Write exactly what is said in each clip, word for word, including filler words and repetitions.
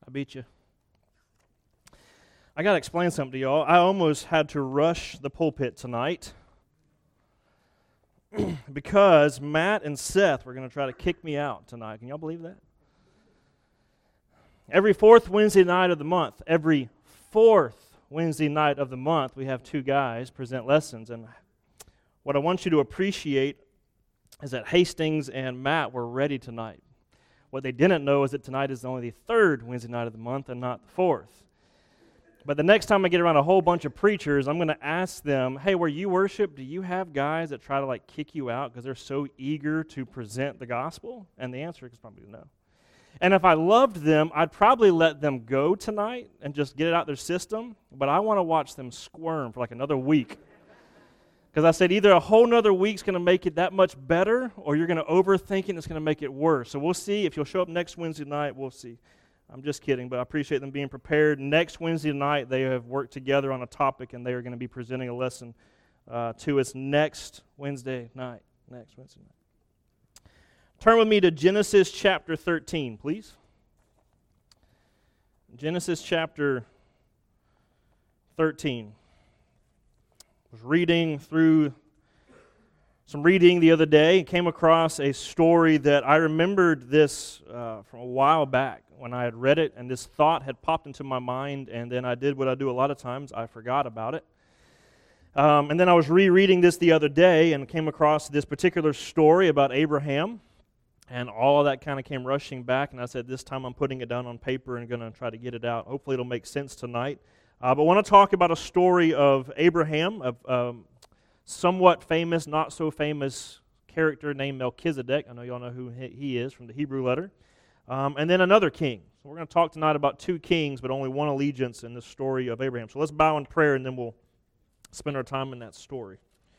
I beat you. I got to explain something to y'all. I almost had to rush the pulpit tonight because Matt and Seth were going to try to kick me out tonight. Can y'all believe that? Every fourth Wednesday night of the month, every fourth Wednesday night of the month, we have two guys present lessons. And what I want you to appreciate is that Hastings and Matt were ready tonight. What they didn't know is that tonight is only the third Wednesday night of the month and not the fourth. But the next time I get around a whole bunch of preachers, I'm going to ask them, hey, where you worship, do you have guys that try to like kick you out because they're so eager to present the gospel? And the answer is probably no. And if I loved them, I'd probably let them go tonight and just get it out their system. But I want to watch them squirm for like another week. Because I said either a whole nother week's going to make it that much better, or you're going to overthink it and it's going to make it worse. So we'll see. If you'll show up next Wednesday night, we'll see. I'm just kidding, but I appreciate them being prepared. Next Wednesday night, they have worked together on a topic, and they are going to be presenting a lesson uh, to us next Wednesday night. Next Wednesday night. Turn with me to Genesis chapter thirteen, please. Genesis chapter thirteen. I was reading through some reading the other day and came across a story that I remembered this uh, from a while back when I had read it, and this thought had popped into my mind, and then I did what I do a lot of times. I forgot about it. Um, and then I was rereading this the other day and came across this particular story about Abraham, and all of that kind of came rushing back, and I said, this time I'm putting it down on paper and going to try to get it out. Hopefully it'll make sense tonight. Uh, but I want to talk about a story of Abraham, of um, somewhat famous, not so famous character named Melchizedek. I know y'all know who he is from the Hebrew letter. Um, and then another king. So we're going to talk tonight about two kings, but only one allegiance in the story of Abraham. So let's bow in prayer, and then we'll spend our time in that story.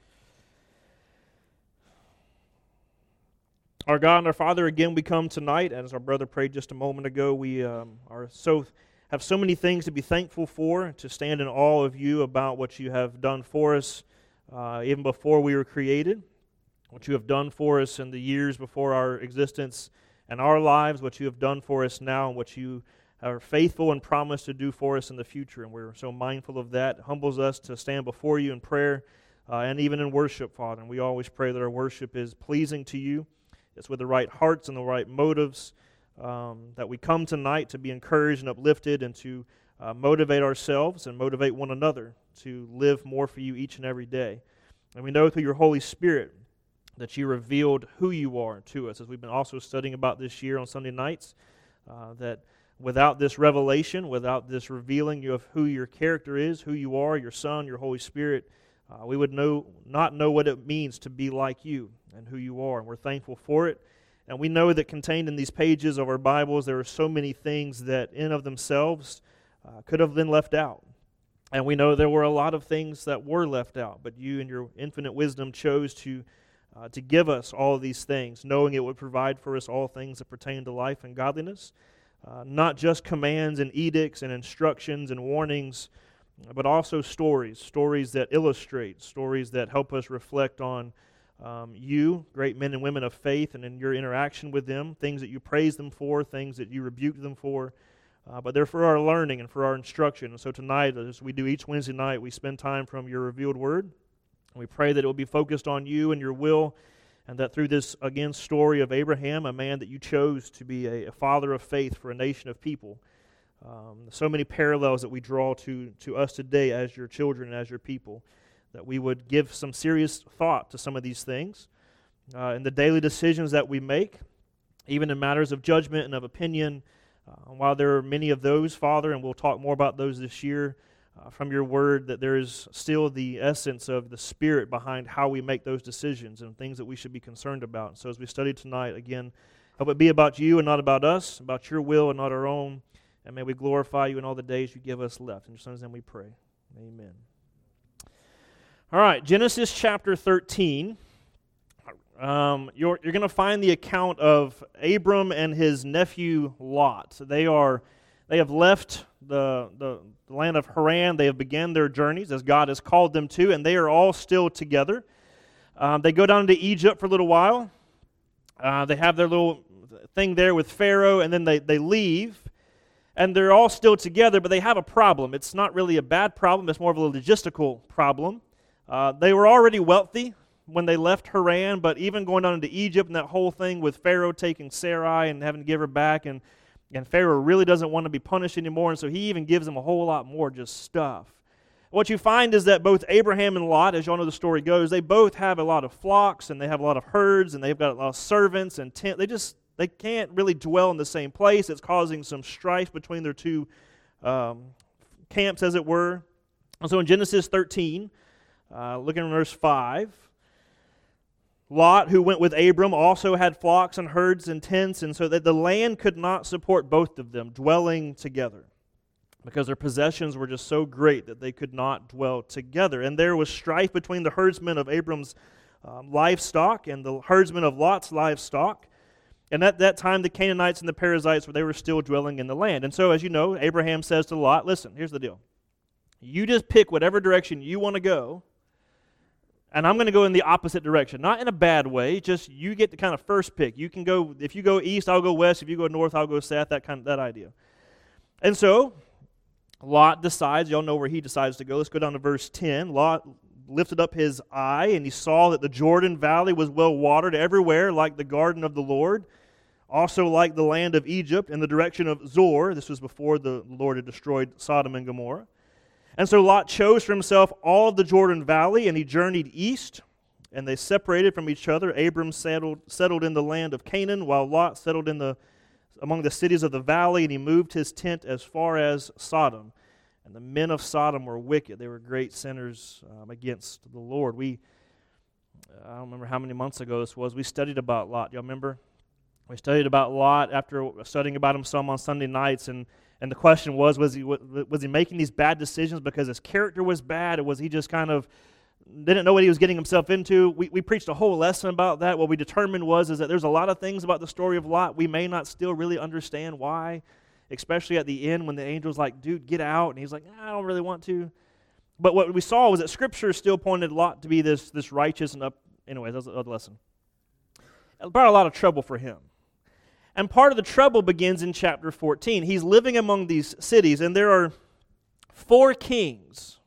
Our God and our Father, again we come tonight, and as our brother prayed just a moment ago, we um, are so have so many things to be thankful for, to stand in awe of you about what you have done for us uh, even before we were created, what you have done for us in the years before our existence and our lives, what you have done for us now, and what you are faithful and promise to do for us in the future. And we're so mindful of that. It humbles us to stand before you in prayer uh, and even in worship, Father. And we always pray that our worship is pleasing to you. It's with the right hearts and the right motives um, that we come tonight to be encouraged and uplifted and to uh, motivate ourselves and motivate one another to live more for you each and every day. And we know through your Holy Spirit that you revealed who you are to us, as we've been also studying about this year on Sunday nights, uh, that without this revelation, without this revealing of who your character is, who you are, your Son, your Holy Spirit, uh, we would know not know what it means to be like you and who you are, and we're thankful for it. And we know that contained in these pages of our Bibles, there are so many things that in of themselves uh, could have been left out. And we know there were a lot of things that were left out, but you in your infinite wisdom chose to Uh, to give us all of these things, knowing it would provide for us all things that pertain to life and godliness, uh, not just commands and edicts and instructions and warnings, but also stories, stories that illustrate, stories that help us reflect on um, you, great men and women of faith, and in your interaction with them, things that you praise them for, things that you rebuke them for, uh, but they're for our learning and for our instruction. And so tonight, as we do each Wednesday night, we spend time from your revealed word. We pray that it will be focused on you and your will, and that through this, again, story of Abraham, a man that you chose to be a, a father of faith for a nation of people, um, so many parallels that we draw to, to us today as your children and as your people, that we would give some serious thought to some of these things uh, in the daily decisions that we make, even in matters of judgment and of opinion. Uh, while there are many of those, Father, and we'll talk more about those this year, Uh, from your word, that there is still the essence of the Spirit behind how we make those decisions and things that we should be concerned about. So as we study tonight, again, help it be about you and not about us, about your will and not our own, and may we glorify you in all the days you give us left. In your Son's name we pray. Amen. All right, Genesis chapter thirteen. Um, you're you're going to find the account of Abram and his nephew Lot. They are they have left the the the land of Haran. They have begun their journeys as God has called them to, and they are all still together. Um, they go down into Egypt for a little while. Uh, they have their little thing there with Pharaoh, and then they, they leave. and they're all still together, but they have a problem. It's not really a bad problem. It's more of a logistical problem. Uh, they were already wealthy when they left Haran, but even going down into Egypt and that whole thing with Pharaoh taking Sarai and having to give her back, and, and Pharaoh really doesn't want to be punished anymore, and so he even gives them a whole lot more just stuff. What you find is that both Abraham and Lot, as y'all know the story goes, they both have a lot of flocks, and they have a lot of herds, and they've got a lot of servants and tent. They just, they can't really dwell in the same place. It's causing some strife between their two um, camps, as it were. And so in Genesis thirteen, uh, looking at verse five, Lot, who went with Abram, also had flocks and herds and tents, and so that the land could not support both of them dwelling together, because their possessions were just so great that they could not dwell together. And there was strife between the herdsmen of Abram's um, livestock and the herdsmen of Lot's livestock. And at that time, the Canaanites and the Perizzites, they were still dwelling in the land. And so, as you know, Abraham says to Lot, listen, here's the deal. You just pick whatever direction you want to go, and I'm going to go in the opposite direction. Not in a bad way, just you get the kind of first pick. You can go, if you go east, I'll go west. If you go north, I'll go south, that kind of, that idea. And so, Lot decides, y'all know where he decides to go. Let's go down to verse ten. Lot lifted up his eye, and he saw that the Jordan Valley was well watered everywhere, like the garden of the Lord, also like the land of Egypt, in the direction of Zoar. This was before the Lord had destroyed Sodom and Gomorrah. And so Lot chose for himself all of the Jordan Valley, and he journeyed east, and they separated from each other. Abram settled, settled in the land of Canaan, while Lot settled in the among the cities of the valley, and he moved his tent as far as Sodom. And the men of Sodom were wicked. They were great sinners um, against the Lord. We, I don't remember how many months ago this was, we studied about Lot. Y'all remember? We studied about Lot after studying about him some on Sunday nights, and And the question was, was he was he making these bad decisions because his character was bad, or was he just kind of didn't know what he was getting himself into? We we preached a whole lesson about that. What we determined was is that there's a lot of things about the story of Lot we may not still really understand why, especially at the end when the angel's like, dude, get out, and he's like, I don't really want to. But what we saw was that Scripture still pointed Lot to be this, this righteous and up. Anyways, that's another lesson. It brought a lot of trouble for him. And part of the trouble begins in chapter fourteen. He's living among these cities, and there are four kings.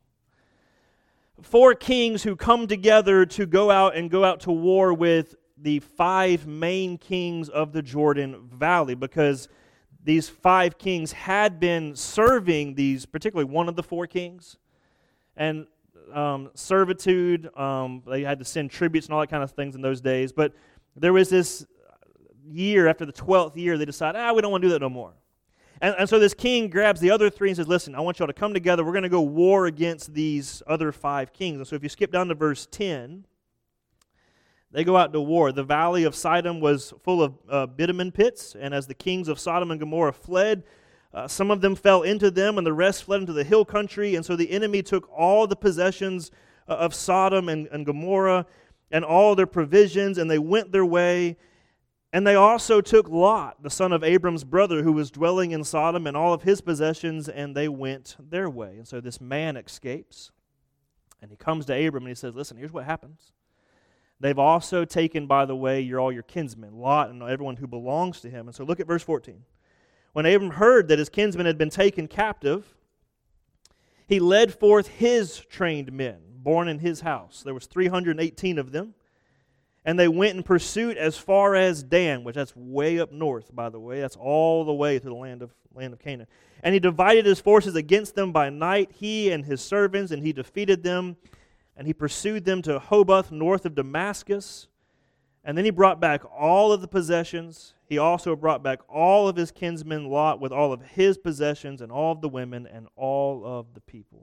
Four kings who come together to go out and go out to war with the five main kings of the Jordan Valley, because these five kings had been serving these, particularly one of the four kings, and um, servitude, um, they had to send tributes and all that kind of things in those days, but there was this year, after the twelfth year, they decide, ah, we don't want to do that no more. And, and so this king grabs the other three and says, listen, I want y'all to come together. We're going to go war against these other five kings. And so if you skip down to verse ten, they go out to war. The valley of Sidon was full of uh, bitumen pits, and as the kings of Sodom and Gomorrah fled, uh, some of them fell into them, and the rest fled into the hill country. And so the enemy took all the possessions uh, of Sodom and, and Gomorrah and all their provisions, and they went their way. And they also took Lot, the son of Abram's brother, who was dwelling in Sodom, and all of his possessions, and they went their way. And so this man escapes, and he comes to Abram, and he says, listen, here's what happens. They've also taken, by the way, your, all your kinsmen, Lot and everyone who belongs to him. And so look at verse fourteen. When Abram heard that his kinsmen had been taken captive, he led forth his trained men, born in his house. There was three hundred eighteen of them. And they went in pursuit as far as Dan, which that's way up north, by the way. That's all the way to the land of land of Canaan. And he divided his forces against them by night, he and his servants, and he defeated them. And he pursued them to Hoboth, north of Damascus. And then he brought back all of the possessions. He also brought back all of his kinsman Lot with all of his possessions and all of the women and all of the people.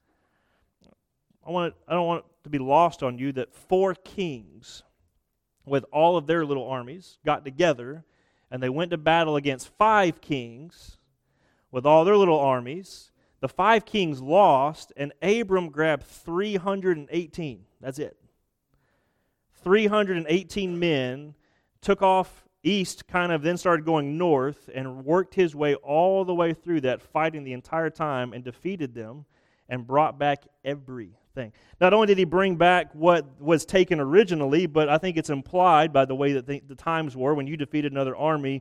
I want it, I don't want it to be lost on you that four kings with all of their little armies got together, and they went to battle against five kings with all their little armies. The five kings lost, and Abram grabbed three hundred eighteen. That's it. three hundred eighteen men, took off east, kind of then started going north, and worked his way all the way through that, fighting the entire time, and defeated them, and brought back everything. Thing. Not only did he bring back what was taken originally, but I think it's implied by the way that the, the times were when you defeated another army,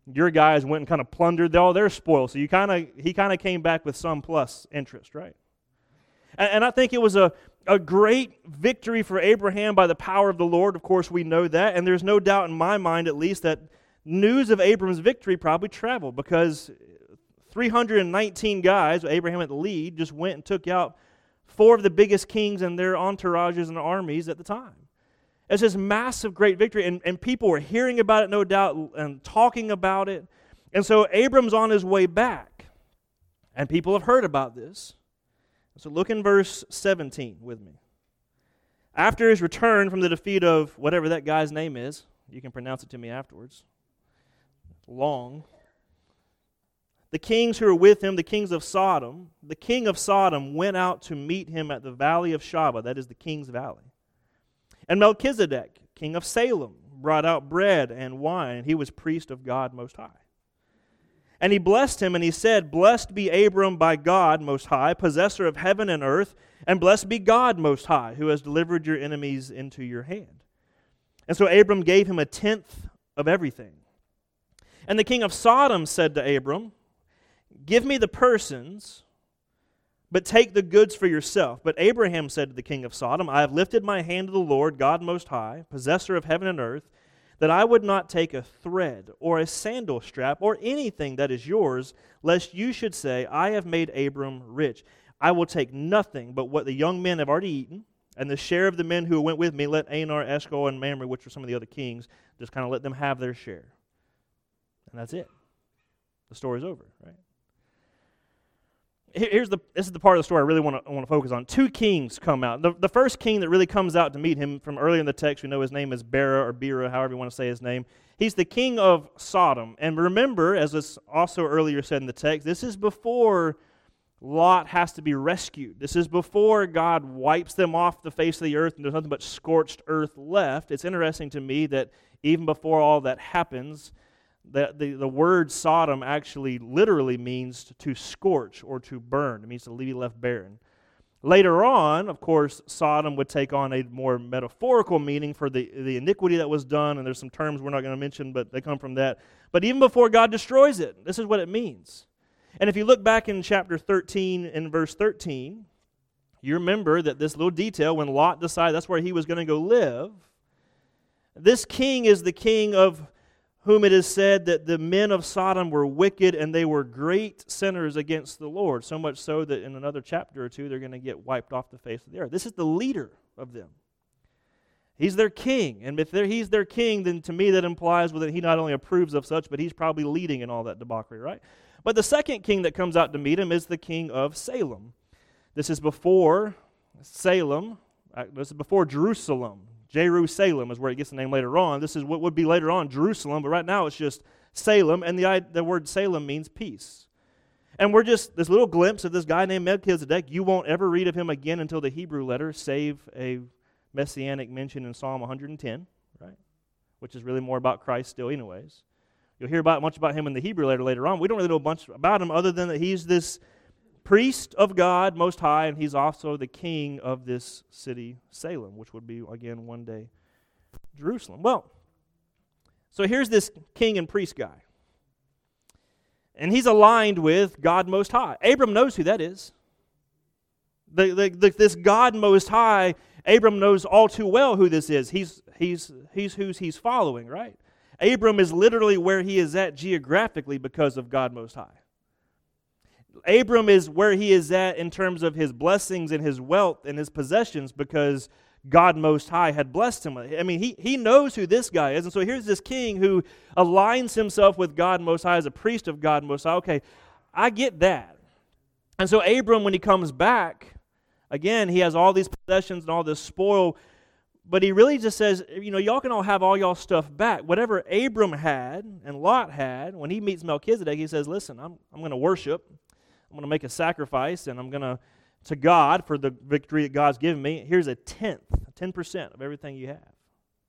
Your guys went and kind of plundered all their spoils. So you kind of he kind of came back with some plus interest, right? And, and I think it was a, a great victory for Abraham by the power of the Lord. Of course, we know that. And there's no doubt in my mind, at least, that news of Abram's victory probably traveled because three hundred nineteen guys, with Abraham at the lead, just went and took out four of the biggest kings and their entourages and armies at the time. It's this massive, great victory, and, and people were hearing about it, no doubt, and talking about it. And so Abram's on his way back, and people have heard about this. So look in verse seventeen with me. After his return from the defeat of whatever that guy's name is, you can pronounce it to me afterwards. It's long. The kings who were with him, the kings of Sodom, the king of Sodom went out to meet him at the valley of Shaveh, that is the king's valley. And Melchizedek, king of Salem, brought out bread and wine. He was priest of God Most High. And he blessed him, and he said, Blessed be Abram by God Most High, possessor of heaven and earth, and blessed be God Most High, who has delivered your enemies into your hand. And so Abram gave him a tenth of everything. And the king of Sodom said to Abram, Give me the persons, but take the goods for yourself. But Abraham said to the king of Sodom, I have lifted my hand to the Lord, God Most High, possessor of heaven and earth, that I would not take a thread or a sandal strap or anything that is yours, lest you should say, I have made Abram rich. I will take nothing but what the young men have already eaten, and the share of the men who went with me, let Anar, Eshcol, and Mamre, which were some of the other kings, just kind of let them have their share. And that's it. The story's over, right? Here's the this is the part of the story I really want to want to focus on. Two kings come out. The, the first king that really comes out to meet him from earlier in the text, we know his name is Bera or Bera, however you want to say his name. He's the king of Sodom. And remember, as was also earlier said in the text, this is before Lot has to be rescued. This is before God wipes them off the face of the earth and there's nothing but scorched earth left. It's interesting to me that even before all that happens, The, the, the word Sodom actually literally means to scorch or to burn. It means to be left barren. Later on, of course, Sodom would take on a more metaphorical meaning for the, the iniquity that was done, and there's some terms we're not going to mention, but they come from that. But even before God destroys it, this is what it means. And if you look back in chapter thirteen, in verse thirteen, you remember that this little detail, when Lot decided that's where he was going to go live, this king is the king of whom it is said that the men of Sodom were wicked and they were great sinners against the Lord, so much so that in another chapter or two they're going to get wiped off the face of the earth. This is the leader of them. He's their king, and if he's their king, then to me that implies well, that he not only approves of such, but he's probably leading in all that debauchery, right? But the second king that comes out to meet him is the king of Salem. This is before Salem, this is before Jerusalem. Jerusalem is where it gets the name later on. This is what would be later on Jerusalem, but right now it's just Salem, and the, the word Salem means peace. And we're just, this little glimpse of this guy named Melchizedek. You won't ever read of him again until the Hebrew letter, save a messianic mention in Psalm one hundred ten, right? Which is really more about Christ still anyways. You'll hear about much about him in the Hebrew letter later on. We don't really know much about him other than that he's this priest of God Most High, and he's also the king of this city, Salem, which would be, again, one day Jerusalem. Well, so here's this king and priest guy. And he's aligned with God Most High. Abram knows who that is. The, the, the, this God Most High, Abram knows all too well who this is. He's, he's, he's who he's following, right? Abram is literally where he is at geographically because of God Most High. Abram is where he is at in terms of his blessings and his wealth and his possessions because God Most High had blessed him. I mean, he, he knows who this guy is. And so here's this king who aligns himself with God Most High as a priest of God Most High. Okay, I get that. And so Abram, when he comes back, again, he has all these possessions and all this spoil, but he really just says, you know, y'all can all have all y'all stuff back. Whatever Abram had and Lot had, when he meets Melchizedek, he says, listen, I'm, I'm going to worship. I'm going to make a sacrifice, and I'm going to, to God, for the victory that God's given me, here's a tenth, ten percent of everything you have.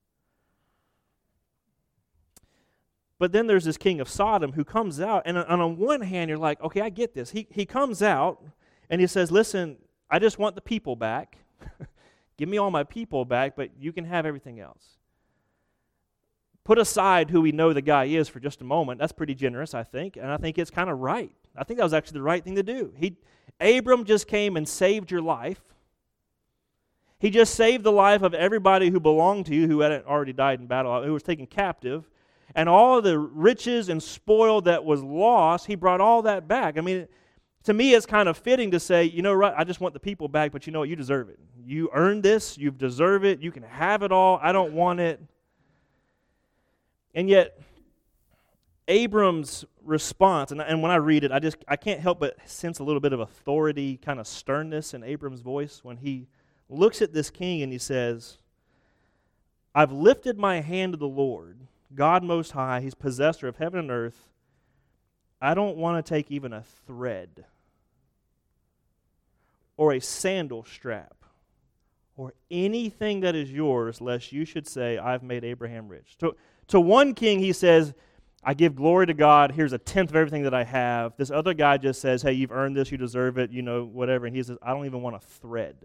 But then there's this king of Sodom who comes out, and on one hand, you're like, okay, I get this. He, he comes out, and he says, listen, I just want the people back. Give me all my people back, but you can have everything else. put aside who we know the guy is for just a moment. That's pretty generous, I think, and I think it's kind of right. I think that was actually the right thing to do. He, Abram just came and saved your life. He just saved the life of everybody who belonged to you, who had already died in battle, who was taken captive. And all the riches and spoil that was lost, he brought all that back. I mean, to me, it's kind of fitting to say, you know, right, I just want the people back, but you know what, you deserve it. You earned this, you deserve it, you can have it all, I don't want it. And yet, Abram's response, and, and when I read it, I just I can't help but sense a little bit of authority, kind of sternness in Abram's voice when he looks at this king and he says, I've lifted my hand to the Lord, God Most High, He's possessor of heaven and earth. I don't want to take even a thread or a sandal strap or anything that is yours, lest you should say, I've made Abraham rich. To, to one king, he says, I give glory to God, here's a tenth of everything that I have. This other guy just says, hey, you've earned this, you deserve it, you know, whatever. And he says, I don't even want a thread.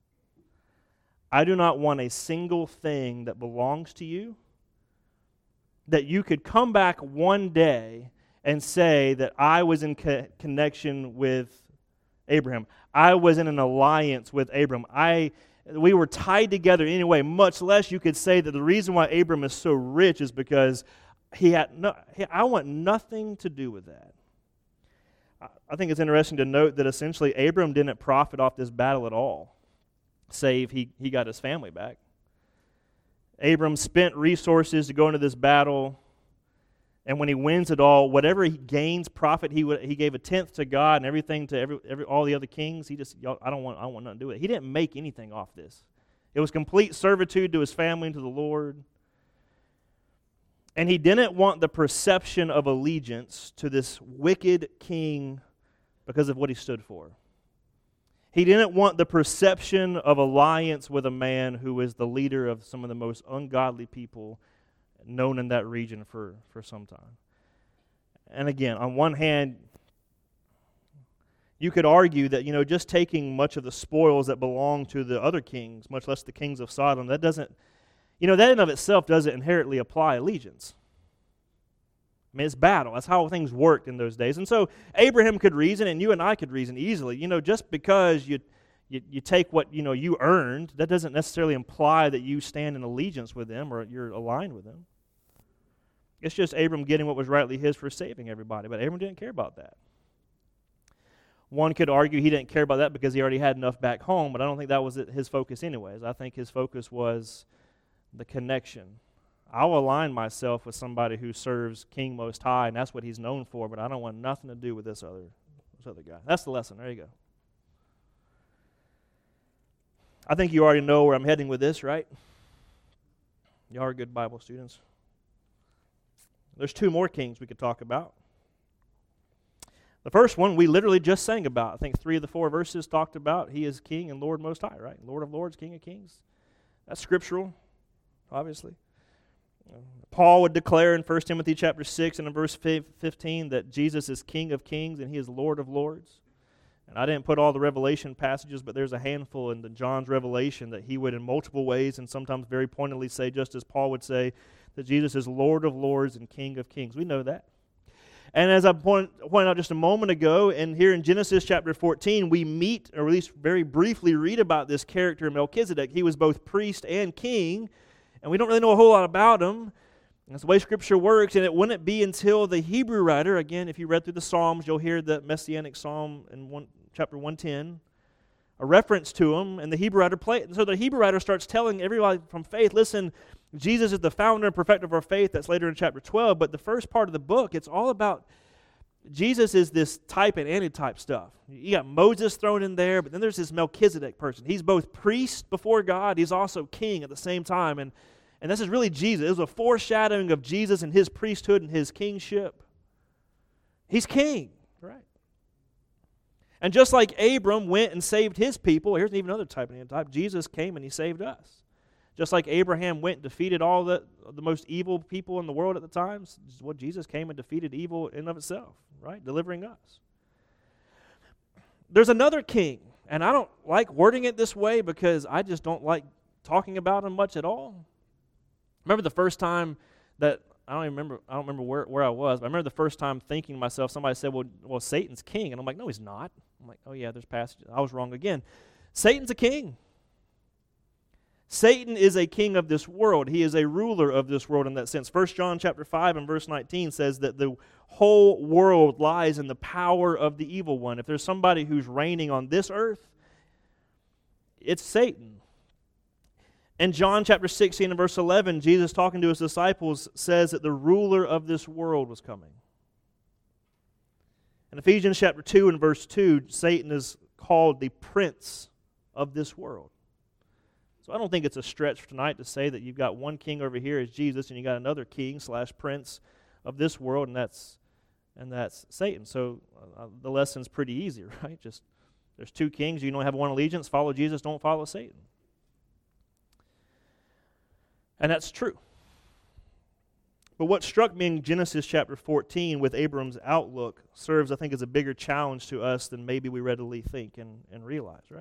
I do not want a single thing that belongs to you that you could come back one day and say that I was in co- connection with Abraham. I was in an alliance with Abraham. I we were tied together anyway, much less you could say that the reason why Abraham is so rich is because he had no, he, I want nothing to do with that. I, I think it's interesting to note that essentially Abraham didn't profit off this battle at all, save he, he got his family back. Abram spent resources to go into this battle, and when he wins it all, whatever he gains profit, he would, he gave a tenth to God and everything to every, every all the other kings. He just, I don't want I don't want nothing to do with it. He didn't make anything off this. It was complete servitude to his family and to the Lord. And he didn't want the perception of allegiance to this wicked king because of what he stood for. He didn't want the perception of alliance with a man who is the leader of some of the most ungodly people known in that region for, for some time. And again, on one hand, you could argue that, you know, just taking much of the spoils that belong to the other kings, much less the kings of Sodom, that doesn't, you know, that in of itself doesn't inherently apply allegiance. I mean, it's battle. That's how things worked in those days. And so Abraham could reason, and you and I could reason easily. You know, just because you you, you take what, you know, you earned, that doesn't necessarily imply that you stand in allegiance with them or you're aligned with them. It's just Abram getting what was rightly his for saving everybody. But Abram didn't care about that. One could argue he didn't care about that because he already had enough back home, but I don't think that was his focus anyways. I think his focus was the connection. I'll align myself with somebody who serves King Most High, and that's what he's known for, but I don't want nothing to do with this other, this other guy. That's the lesson. There you go. I think you already know where I'm heading with this, right? You are good Bible students. There's two more kings we could talk about. The first one we literally just sang about. I think three of the four verses talked about he is King and Lord Most High, right? Lord of Lords, King of Kings. That's scriptural, obviously. Paul would declare in First Timothy chapter six and in verse fifteen that Jesus is King of Kings and he is Lord of Lords. And I didn't put all the Revelation passages, but there's a handful in the John's Revelation that he would in multiple ways and sometimes very pointedly say, just as Paul would say, that Jesus is Lord of Lords and King of Kings. We know that. And as I point, pointed out just a moment ago, and here in Genesis chapter fourteen, we meet, or at least very briefly read about this character Melchizedek. He was both priest and king, and we don't really know a whole lot about him. That's the way Scripture works, and it wouldn't be until the Hebrew writer, again, if you read through the Psalms, you'll hear the Messianic Psalm in one, chapter one ten, a reference to him, and the Hebrew writer play, so the Hebrew writer starts telling everybody from faith, listen, Jesus is the founder and perfecter of our faith. That's later in chapter twelve, but the first part of the book, it's all about Jesus is this type and antitype stuff. You got Moses thrown in there, but then there's this Melchizedek person. He's both priest before God, he's also king at the same time, and And this is really Jesus. It was a foreshadowing of Jesus and his priesthood and his kingship. He's king, right? And just like Abram went and saved his people, here's even another type and antitype. Jesus came and he saved us. Just like Abraham went and defeated all the, the most evil people in the world at the time, well, Jesus came and defeated evil in and of itself, right? Delivering us. There's another king, and I don't like wording it this way because I just don't like talking about him much at all. Remember the first time that I don't even remember. I don't remember where, where I was. But I remember the first time thinking to myself, somebody said, "Well, well, Satan's king," and I'm like, "No, he's not." I'm like, "Oh yeah, there's passages." I was wrong again. Satan's a king. Satan is a king of this world. He is a ruler of this world in that sense. First John chapter five and verse nineteen says that the whole world lies in the power of the evil one. If there's somebody who's reigning on this earth, it's Satan. In John chapter sixteen and verse eleven, Jesus talking to his disciples says that the ruler of this world was coming. In Ephesians chapter two and verse two, Satan is called the prince of this world. So I don't think it's a stretch for tonight to say that you've got one king over here as Jesus, and you got another king slash prince of this world, and that's and that's Satan. So uh, the lesson's pretty easy, right? Just there's two kings. You don't have one allegiance. Follow Jesus. Don't follow Satan. And that's true. But what struck me in Genesis chapter fourteen with Abram's outlook serves, I think, as a bigger challenge to us than maybe we readily think and, and realize, right?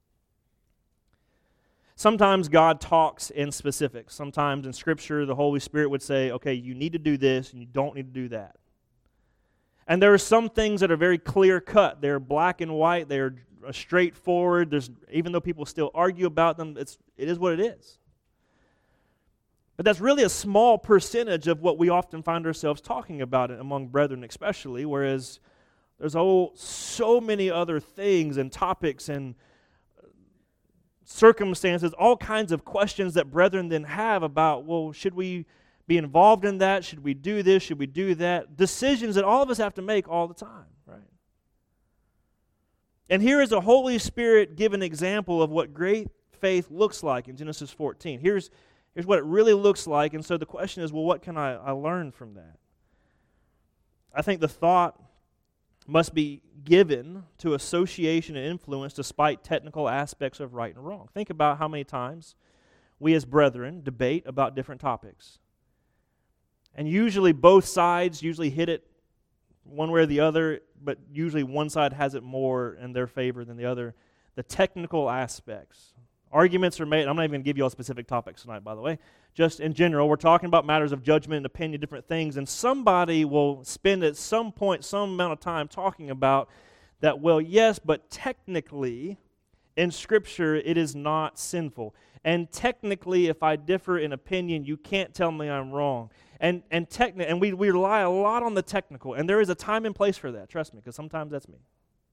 Sometimes God talks in specifics. Sometimes in Scripture, the Holy Spirit would say, okay, you need to do this, and you don't need to do that. And there are some things that are very clear-cut. They're black and white. They're straightforward. There's, even though people still argue about them, it's, it is what it is. But that's really a small percentage of what we often find ourselves talking about among brethren especially, whereas there's oh, so many other things and topics and circumstances, all kinds of questions that brethren then have about, well, should we be involved in that? Should we do this? Should we do that? Decisions that all of us have to make all the time, right? And here is a Holy Spirit-given example of what great faith looks like in Genesis fourteen. Here's, here's what it really looks like, and so the question is, well, what can I, I learn from that? I think the thought must be given to association and influence despite technical aspects of right and wrong. Think about how many times we as brethren debate about different topics. And usually both sides usually hit it one way or the other, but usually one side has it more in their favor than the other. The technical aspects. Arguments are made. I'm not even going to give you all specific topics tonight, by the way. Just in general, we're talking about matters of judgment and opinion, different things, and somebody will spend at some point some amount of time talking about that, well, yes, but technically, in Scripture, it is not sinful. And technically, if I differ in opinion, you can't tell me I'm wrong. And and techni- and we, we rely a lot on the technical, and there is a time and place for that, trust me, because sometimes that's me.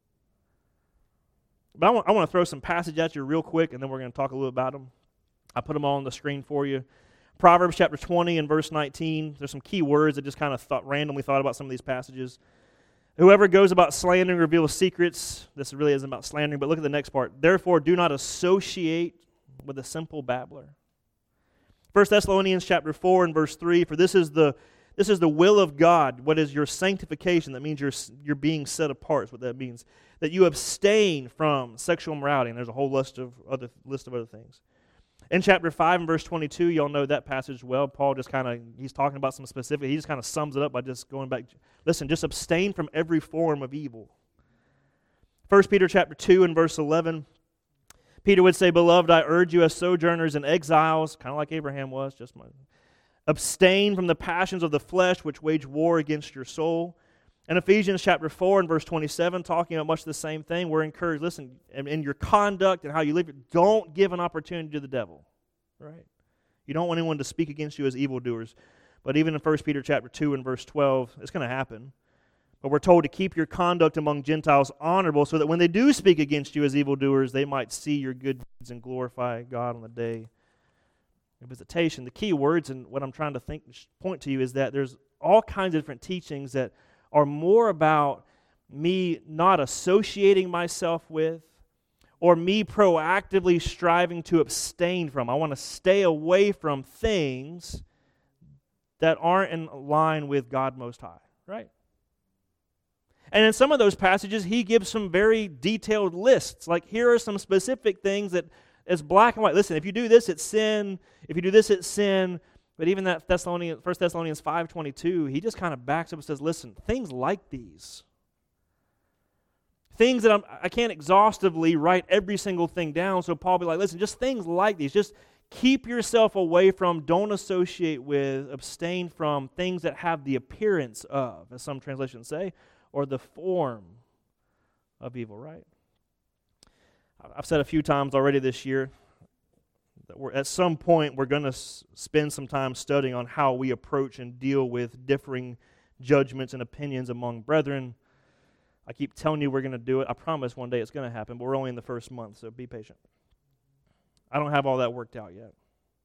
But I want, I want to throw some passage at you real quick, and then we're going to talk a little about them. I put them all on the screen for you. Proverbs chapter twenty and verse nineteen. There's some key words that just kind of thought, randomly thought about some of these passages. Whoever goes about slandering reveals secrets. This really isn't about slandering, but look at the next part. Therefore, do not associate with a simple babbler. First Thessalonians chapter four and verse three. For this is the this is the will of God. What is your sanctification? That means you're you're being set apart. Is what that means. That you abstain from sexual immorality. And there's a whole list of other list of other things. In chapter five and verse twenty-two, y'all know that passage well. Paul just kind of, he's talking about some specific, he just kind of sums it up by just going back. Listen, just abstain from every form of evil. First Peter chapter two and verse eleven, Peter would say, Beloved, I urge you as sojourners and exiles, kind of like Abraham was, just my, abstain from the passions of the flesh which wage war against your soul. In Ephesians chapter four and verse twenty-seven, talking about much the same thing, we're encouraged, listen, in, in your conduct and how you live, don't give an opportunity to the devil, right? You don't want anyone to speak against you as evildoers. But even in First Peter chapter two and verse twelve, it's going to happen. But we're told to keep your conduct among Gentiles honorable so that when they do speak against you as evildoers, they might see your good deeds and glorify God on the day of visitation. The key words and what I'm trying to think, point to you is that there's all kinds of different teachings that are more about me not associating myself with or me proactively striving to abstain from. I want to stay away from things that aren't in line with God Most High, right? And in some of those passages, he gives some very detailed lists. Like, here are some specific things that is black and white. Listen, if you do this, it's sin. If you do this, it's sin. But even that Thessalonians, First Thessalonians five twenty-two, he just kind of backs up and says, listen, things like these, things that I'm, I can't exhaustively write every single thing down, so Paul will be like, listen, just things like these, just keep yourself away from, don't associate with, abstain from things that have the appearance of, as some translations say, or the form of evil, right? I've said a few times already this year that we're, at some point we're going to s- spend some time studying on how we approach and deal with differing judgments and opinions among brethren. I keep telling you we're going to do it. I promise one day it's going to happen, but we're only in the first month, so be patient. I don't have all that worked out yet.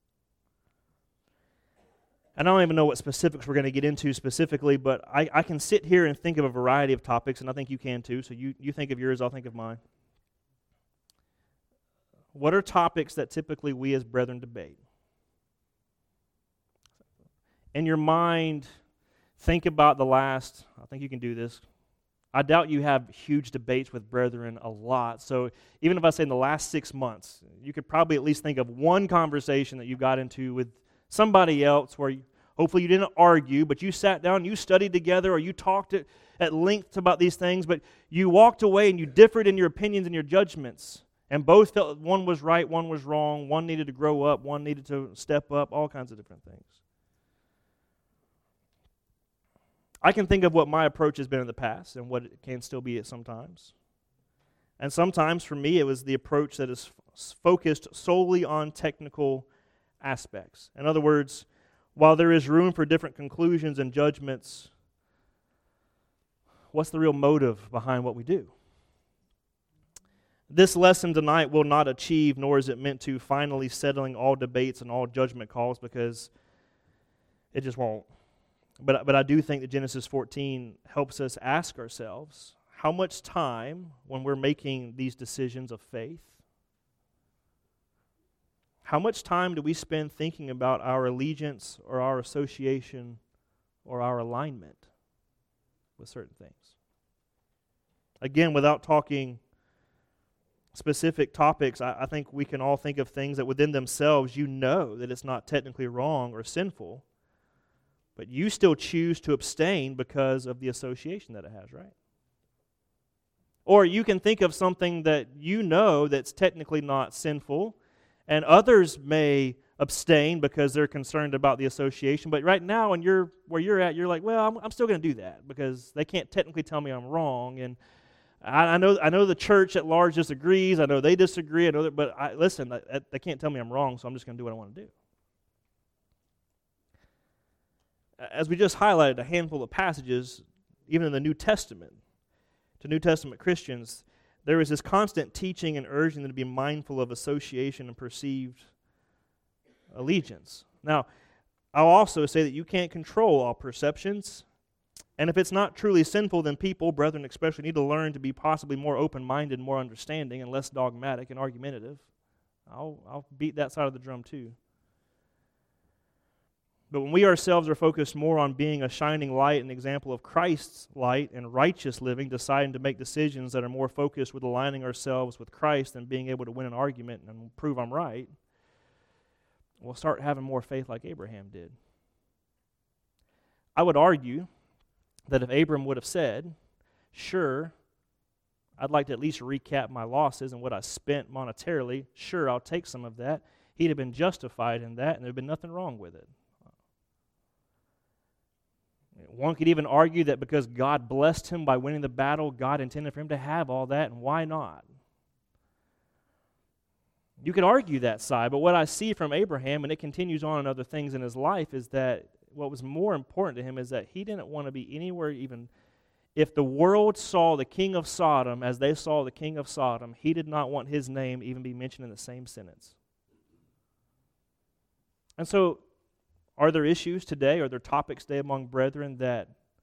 And I don't even know what specifics we're going to get into specifically, but I, I can sit here and think of a variety of topics, and I think you can too, so you, you think of yours, I'll think of mine. What are topics that typically we as brethren debate? In your mind, think about the last, I think you can do this. I doubt you have huge debates with brethren a lot. So even if I say in the last six months, you could probably at least think of one conversation that you got into with somebody else where you, hopefully you didn't argue, but you sat down, you studied together, or you talked at, at length about these things, but you walked away and you differed in your opinions and your judgments. And both felt one was right, one was wrong, one needed to grow up, one needed to step up, all kinds of different things. I can think of what my approach has been in the past and what it can still be at sometimes. And sometimes for me it was the approach that is f- focused solely on technical aspects. In other words, while there is room for different conclusions and judgments, what's the real motive behind what we do? This lesson tonight will not achieve, nor is it meant to, finally settling all debates and all judgment calls, because it just won't. But, but I do think that Genesis fourteen helps us ask ourselves, how much time, when we're making these decisions of faith, how much time do we spend thinking about our allegiance or our association or our alignment with certain things? Again, without talking specific topics, I, I think we can all think of things that within themselves you know that it's not technically wrong or sinful, but you still choose to abstain because of the association that it has, right? Or you can think of something that you know that's technically not sinful, and others may abstain because they're concerned about the association, but right now when you're where you're at, you're like, well, I'm, I'm still going to do that because they can't technically tell me I'm wrong, and I, I know I know the church at large disagrees, I know they disagree, I know that, but I, listen, I, I, they can't tell me I'm wrong, so I'm just going to do what I want to do. As we just highlighted a handful of passages, even in the New Testament, to New Testament Christians, there is this constant teaching and urging them to be mindful of association and perceived allegiance. Now, I'll also say that you can't control all perceptions, and if it's not truly sinful, then people, brethren especially, need to learn to be possibly more open-minded, more understanding, and less dogmatic and argumentative. I'll, I'll beat that side of the drum too. But when we ourselves are focused more on being a shining light, an example of Christ's light and righteous living, deciding to make decisions that are more focused with aligning ourselves with Christ and being able to win an argument and prove I'm right, we'll start having more faith like Abraham did. I would argue that if Abram would have said, sure, I'd like to at least recap my losses and what I spent monetarily, sure, I'll take some of that, he'd have been justified in that and there'd been nothing wrong with it. One could even argue that because God blessed him by winning the battle, God intended for him to have all that, and why not? You could argue that side, but what I see from Abraham, and it continues on in other things in his life, is that what was more important to him is that he didn't want to be anywhere even, if the world saw the king of Sodom as they saw the king of Sodom, he did not want his name even be mentioned in the same sentence. And so, are there issues today, are there topics today among brethren that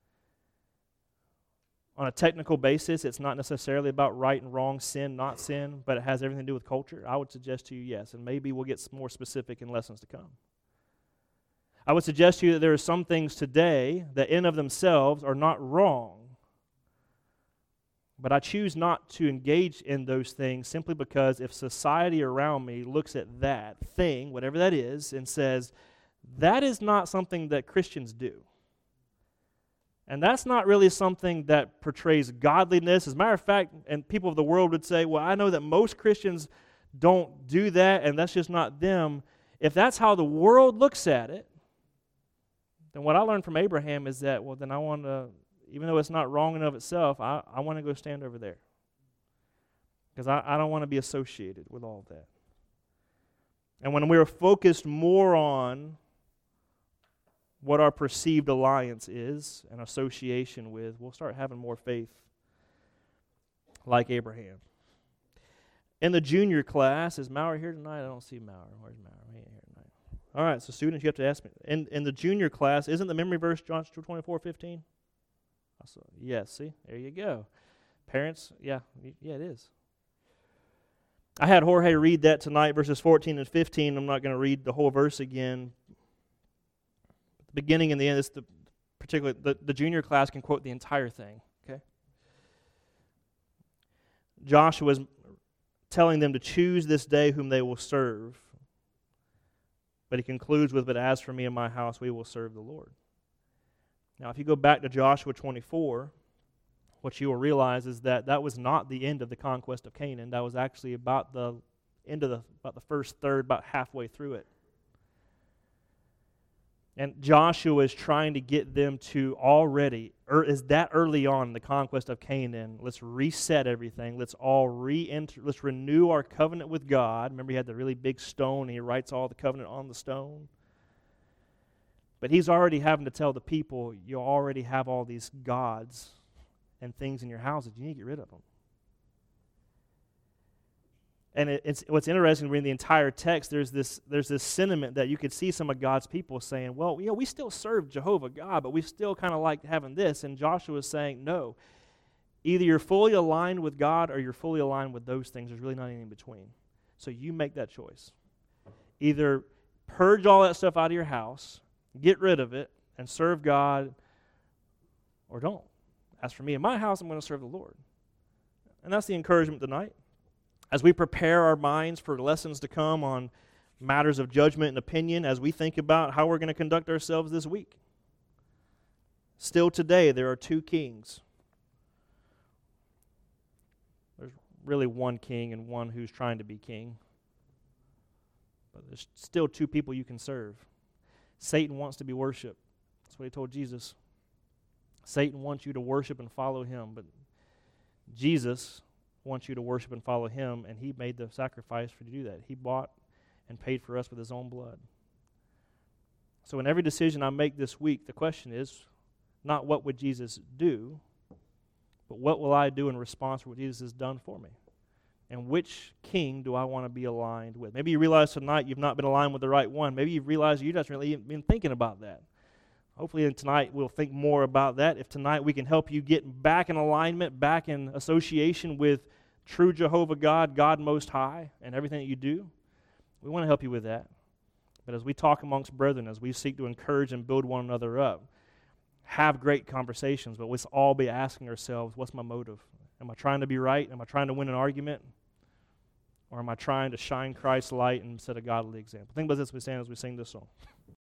on a technical basis it's not necessarily about right and wrong, sin, not sin, but it has everything to do with culture? I would suggest to you yes, and maybe we'll get more specific in lessons to come. I would suggest to you that there are some things today that in of themselves are not wrong, but I choose not to engage in those things simply because if society around me looks at that thing, whatever that is, and says, that is not something that Christians do. And that's not really something that portrays godliness. As a matter of fact, and people of the world would say, well, I know that most Christians don't do that, and that's just not them. If that's how the world looks at it, then what I learned from Abraham is that, well, then I want to, even though it's not wrong in of itself, I, I want to go stand over there. Because I, I don't want to be associated with all of that. And when we are focused more on what our perceived alliance is and association with, we'll start having more faith like Abraham. In the junior class, is Maurer here tonight? I don't see Maurer. Where's Maurer? He ain't here tonight. All right, so students, you have to ask me. In, in the junior class, isn't the memory verse John twenty-four fifteen? Yes, see? There you go. Parents, yeah, yeah, it is. I had Jorge read that tonight, verses fourteen and fifteen. I'm not going to read the whole verse again. The beginning and the end, it's the particularly the, the junior class can quote the entire thing. Okay. Joshua is telling them to choose this day whom they will serve. But he concludes with, "But as for me and my house, we will serve the Lord." Now, if you go back to Joshua twenty-four, what you will realize is that that was not the end of the conquest of Canaan. That was actually about the end of the about the first third, about halfway through it. And Joshua is trying to get them to already, or is that early on in the conquest of Canaan, let's reset everything. Let's all re-enter, let's renew our covenant with God. Remember, he had the really big stone, and he writes all the covenant on the stone. But he's already having to tell the people, you already have all these gods and things in your houses. You need to get rid of them. And it, it's what's interesting, reading the entire text, there's this there's this sentiment that you could see some of God's people saying, well, you know, we still serve Jehovah God, but we still kind of like having this. And Joshua is saying, no. Either you're fully aligned with God or you're fully aligned with those things. There's really not anything in between. So you make that choice. Either purge all that stuff out of your house, get rid of it, and serve God, or don't. As for me and my house, I'm going to serve the Lord. And that's the encouragement tonight. As we prepare our minds for lessons to come on matters of judgment and opinion, as we think about how we're going to conduct ourselves this week. Still today, there are two kings. There's really one king and one who's trying to be king. But there's still two people you can serve. Satan wants to be worshipped. That's what he told Jesus. Satan wants you to worship and follow him, but Jesus wants you to worship and follow him, and he made the sacrifice for you to do that. He bought and paid for us with his own blood. So in every decision I make this week, the question is not what would Jesus do, but what will I do in response to what Jesus has done for me? And which king do I want to be aligned with? Maybe you realize tonight you've not been aligned with the right one. Maybe you've realized you've not really been thinking about that. Hopefully tonight we'll think more about that. If tonight we can help you get back in alignment, back in association with true Jehovah God, God Most High, and everything that you do, we want to help you with that. But as we talk amongst brethren, as we seek to encourage and build one another up, have great conversations, but let's all be asking ourselves, what's my motive? Am I trying to be right? Am I trying to win an argument? Or am I trying to shine Christ's light and set a godly example? Think about this as we stand as we sing this song.